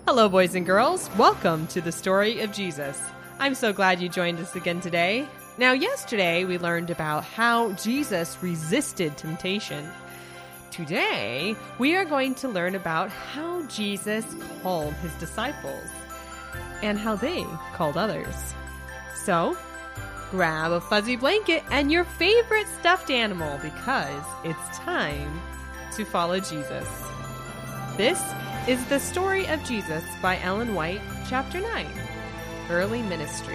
Hello, boys and girls. Welcome to the story of Jesus. I'm so glad you joined us again today. Now, yesterday we learned about how Jesus resisted temptation. Today, we are going to learn about how Jesus called his disciples and how they called others. So, grab a fuzzy blanket and your favorite stuffed animal because it's time to follow Jesus. This is The Story of Jesus by Ellen White, Chapter 9, Early Ministry.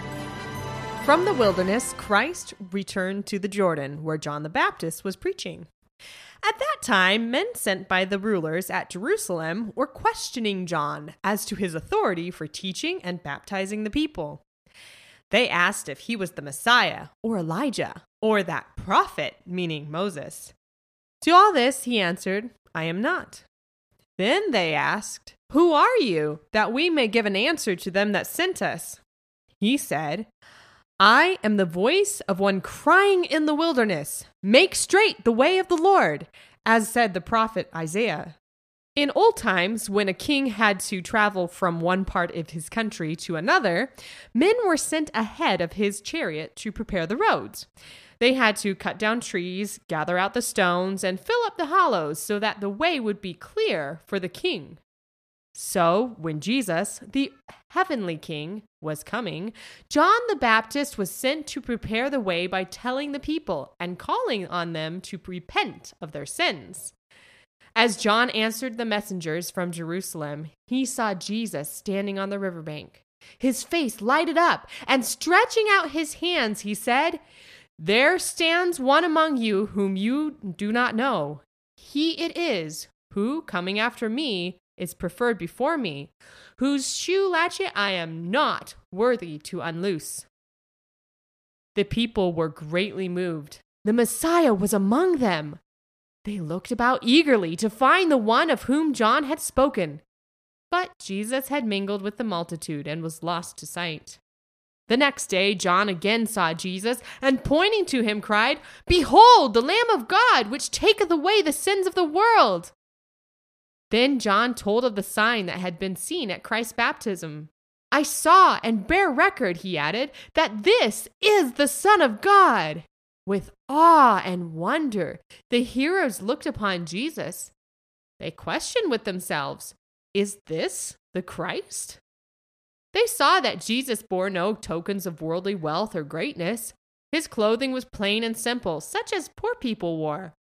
From the wilderness, Christ returned to the Jordan, where John the Baptist was preaching. At that time, men sent by the rulers at Jerusalem were questioning John as to his authority for teaching and baptizing the people. They asked if he was the Messiah, or Elijah, or that prophet, meaning Moses. To all this, he answered, "I am not." Then they asked, "Who are you, that we may give an answer to them that sent us?" He said, "I am the voice of one crying in the wilderness, 'Make straight the way of the Lord,' as said the prophet Isaiah." In old times, when a king had to travel from one part of his country to another, men were sent ahead of his chariot to prepare the roads. They had to cut down trees, gather out the stones, and fill up the hollows so that the way would be clear for the king. So, when Jesus, the heavenly king, was coming, John the Baptist was sent to prepare the way by telling the people and calling on them to repent of their sins. As John answered the messengers from Jerusalem, he saw Jesus standing on the riverbank. His face lighted up, and stretching out his hands, he said, "There stands one among you whom you do not know. He it is who, coming after me, is preferred before me, whose shoe latchet I am not worthy to unloose." The people were greatly moved. The Messiah was among them. They looked about eagerly to find the one of whom John had spoken. But Jesus had mingled with the multitude and was lost to sight. The next day, John again saw Jesus, and pointing to him cried, "Behold, the Lamb of God, which taketh away the sins of the world!" Then John told of the sign that had been seen at Christ's baptism. "I saw and bear record," he added, "that this is the Son of God." With awe and wonder, the hearers looked upon Jesus. They questioned with themselves, "Is this the Christ?" They saw that Jesus bore no tokens of worldly wealth or greatness. His clothing was plain and simple, such as poor people wore.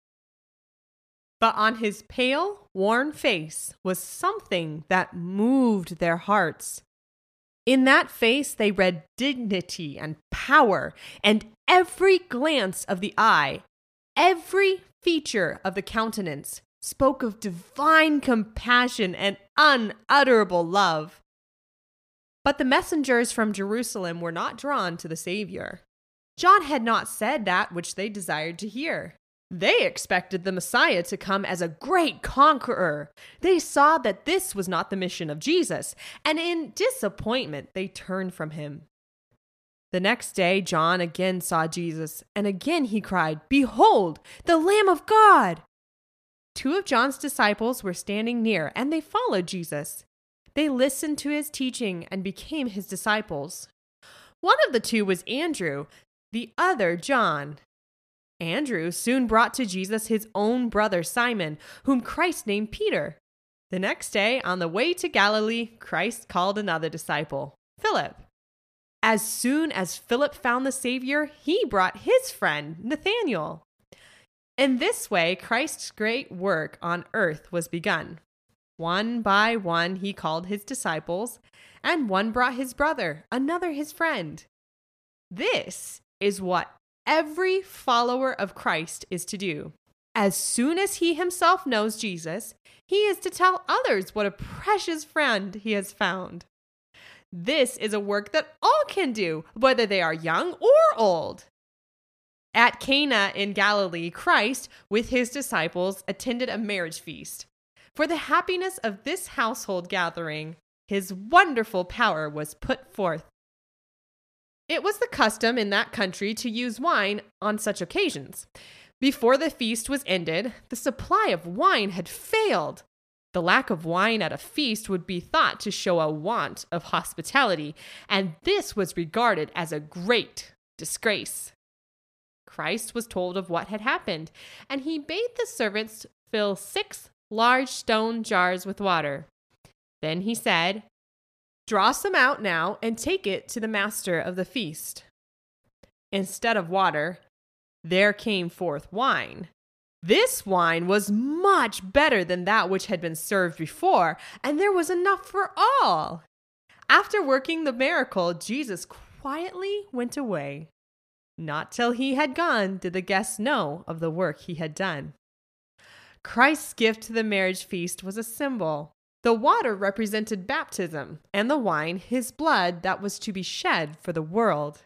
But on his pale, worn face was something that moved their hearts. In that face they read dignity and power, and every glance of the eye, every feature of the countenance spoke of divine compassion and unutterable love. But the messengers from Jerusalem were not drawn to the Savior. John had not said that which they desired to hear. They expected the Messiah to come as a great conqueror. They saw that this was not the mission of Jesus, and in disappointment they turned from him. The next day, John again saw Jesus, and again he cried, "Behold, the Lamb of God!" Two of John's disciples were standing near, and they followed Jesus. They listened to his teaching and became his disciples. One of the two was Andrew, the other John. Andrew soon brought to Jesus his own brother Simon, whom Christ named Peter. The next day, on the way to Galilee, Christ called another disciple, Philip. As soon as Philip found the Savior, he brought his friend Nathanael. In this way, Christ's great work on earth was begun. One by one he called his disciples, and one brought his brother, another his friend. This is what every follower of Christ is to do. As soon as he himself knows Jesus, he is to tell others what a precious friend he has found. This is a work that all can do, whether they are young or old. At Cana in Galilee, Christ, with his disciples, attended a marriage feast. For the happiness of this household gathering, his wonderful power was put forth. It was the custom in that country to use wine on such occasions. Before the feast was ended, the supply of wine had failed. The lack of wine at a feast would be thought to show a want of hospitality, and this was regarded as a great disgrace. Christ was told of what had happened, and he bade the servants fill 6 large stone jars with water. Then he said, "Draw some out now and take it to the master of the feast." Instead of water, there came forth wine. This wine was much better than that which had been served before, and there was enough for all. After working the miracle, Jesus quietly went away. Not till he had gone did the guests know of the work he had done. Christ's gift to the marriage feast was a symbol. The water represented baptism, and the wine his blood that was to be shed for the world.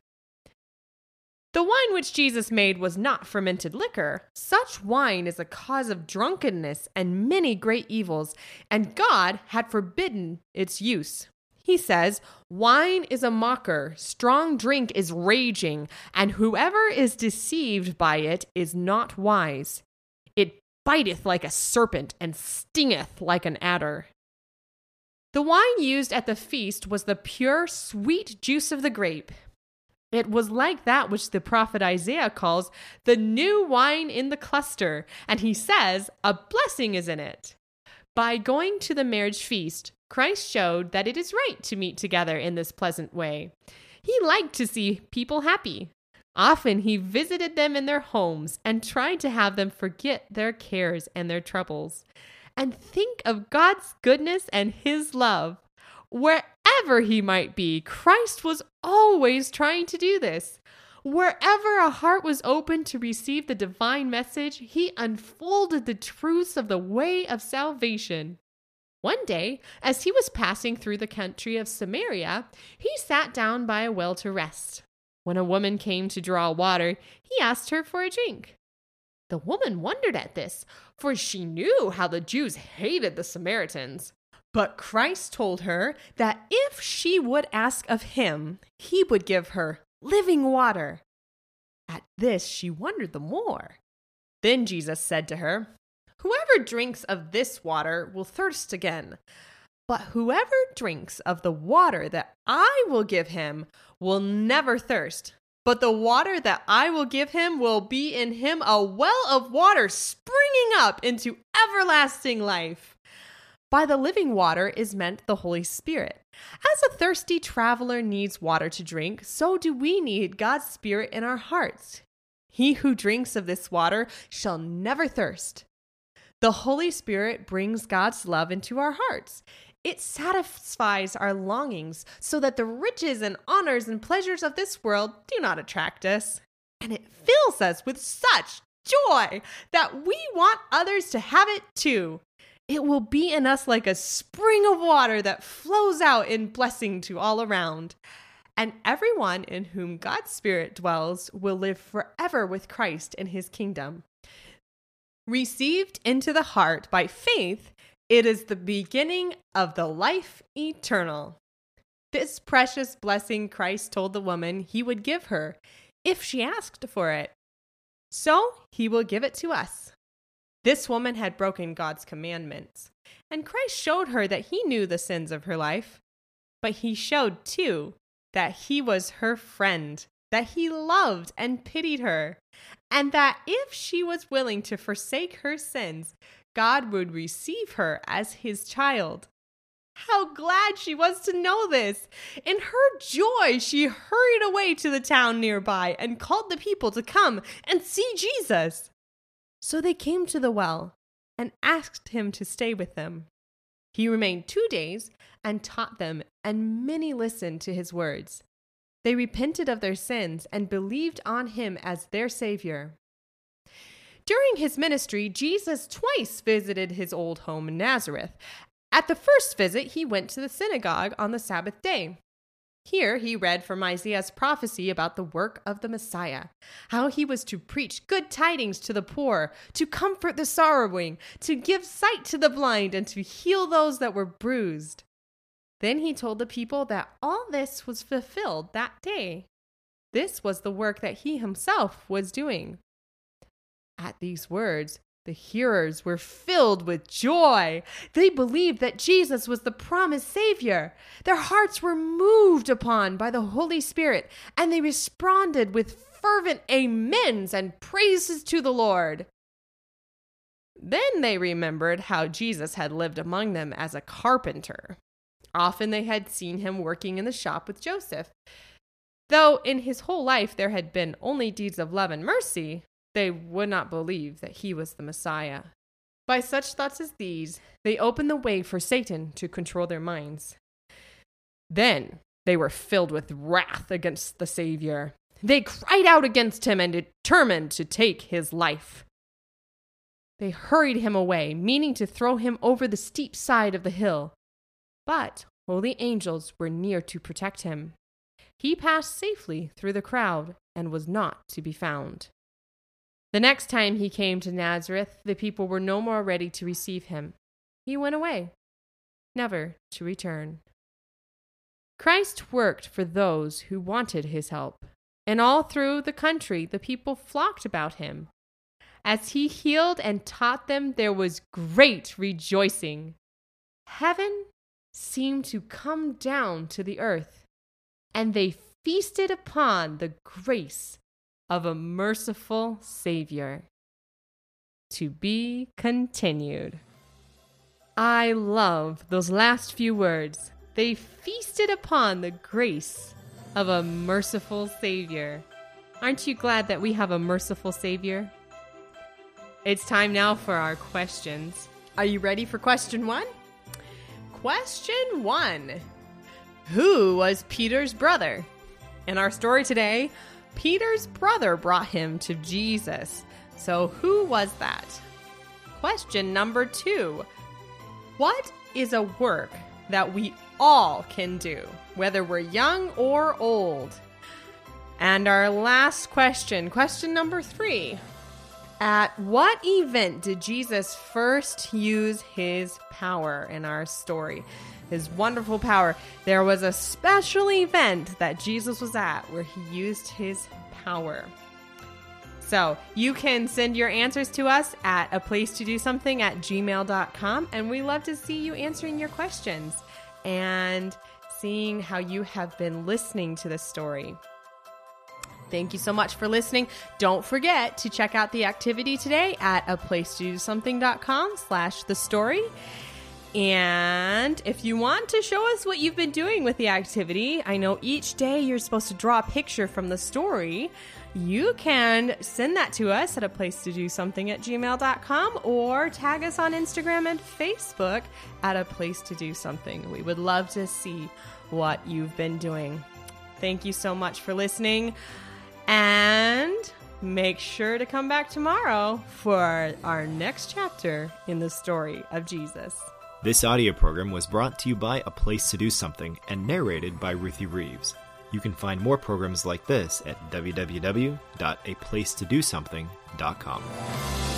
The wine which Jesus made was not fermented liquor. Such wine is a cause of drunkenness and many great evils, and God had forbidden its use. He says, "Wine is a mocker, strong drink is raging, and whoever is deceived by it is not wise. It biteth like a serpent and stingeth like an adder." The wine used at the feast was the pure, sweet juice of the grape. It was like that which the prophet Isaiah calls the new wine in the cluster, and he says a blessing is in it. By going to the marriage feast, Christ showed that it is right to meet together in this pleasant way. He liked to see people happy. Often he visited them in their homes and tried to have them forget their cares and their troubles, and think of God's goodness and his love. Wherever he might be, Christ was always trying to do this. Wherever a heart was open to receive the divine message, he unfolded the truths of the way of salvation. One day, as he was passing through the country of Samaria, he sat down by a well to rest. When a woman came to draw water, he asked her for a drink. The woman wondered at this, for she knew how the Jews hated the Samaritans. But Christ told her that if she would ask of him, he would give her living water. At this, she wondered the more. Then Jesus said to her, "Whoever drinks of this water will thirst again. But whoever drinks of the water that I will give him will never thirst. But the water that I will give him will be in him a well of water springing up into everlasting life." By the living water is meant the Holy Spirit. As a thirsty traveler needs water to drink, so do we need God's Spirit in our hearts. He who drinks of this water shall never thirst. The Holy Spirit brings God's love into our hearts. It satisfies our longings so that the riches and honors and pleasures of this world do not attract us. And it fills us with such joy that we want others to have it too. It will be in us like a spring of water that flows out in blessing to all around. And everyone in whom God's Spirit dwells will live forever with Christ in his kingdom. Received into the heart by faith, it is the beginning of the life eternal. This precious blessing Christ told the woman he would give her if she asked for it. So he will give it to us. This woman had broken God's commandments, and Christ showed her that he knew the sins of her life. But he showed, too, that he was her friend, that he loved and pitied her, and that if she was willing to forsake her sins, God would receive her as his child. How glad she was to know this! In her joy, she hurried away to the town nearby and called the people to come and see Jesus. So they came to the well and asked him to stay with them. He remained 2 days and taught them, and many listened to his words. They repented of their sins and believed on him as their Savior. During his ministry, Jesus twice visited his old home in Nazareth. At the first visit, he went to the synagogue on the Sabbath day. Here he read from Isaiah's prophecy about the work of the Messiah, how he was to preach good tidings to the poor, to comfort the sorrowing, to give sight to the blind, and to heal those that were bruised. Then he told the people that all this was fulfilled that day. This was the work that he himself was doing. At these words, The hearers were filled with joy. They believed that Jesus was the promised Savior. Their hearts were moved upon by the Holy Spirit, and they responded with fervent amens and praises to the Lord. Then they remembered how Jesus had lived among them as a carpenter. Often they had seen him working in the shop with Joseph. Though in his whole life there had been only deeds of love and mercy, they would not believe that he was the Messiah. By such thoughts as these, they opened the way for Satan to control their minds. Then they were filled with wrath against the Savior. They cried out against him and determined to take his life. They hurried him away, meaning to throw him over the steep side of the hill. But holy angels were near to protect him. He passed safely through the crowd and was not to be found. The next time he came to Nazareth, the people were no more ready to receive him. He went away, never to return. Christ worked for those who wanted his help, and all through the country the people flocked about him. As he healed and taught them, there was great rejoicing. Heaven seemed to come down to the earth, and they feasted upon the grace of a merciful Savior. To be continued. I love those last few words. They feasted upon the grace of a merciful Savior. Aren't you glad that we have a merciful Savior? It's time now for our questions. Are you ready for question 1? Question 1. Who was Peter's brother? In our story today, Peter's brother brought him to Jesus. So who was that? Question number 2. What is a work that we all can do, whether we're young or old? And our last question, question number 3. At what event did Jesus first use his power in our story? His wonderful power. There was a special event that Jesus was at where he used his power. So you can send your answers to us at aplacetodosomething@gmail.com, and we love to see you answering your questions and seeing how you have been listening to the story. Thank you so much for listening. Don't forget to check out the activity today at aplacetodosomething.com/thestory. And if you want to show us what you've been doing with the activity, I know each day you're supposed to draw a picture from the story. You can send that to us at aplacetodosomething@gmail.com or tag us on Instagram and Facebook at aplacetodosomething. We would love to see what you've been doing. Thank you so much for listening. And make sure to come back tomorrow for our next chapter in the story of Jesus. This audio program was brought to you by A Place to Do Something and narrated by Ruthie Reeves. You can find more programs like this at www.aplacetodosomething.com.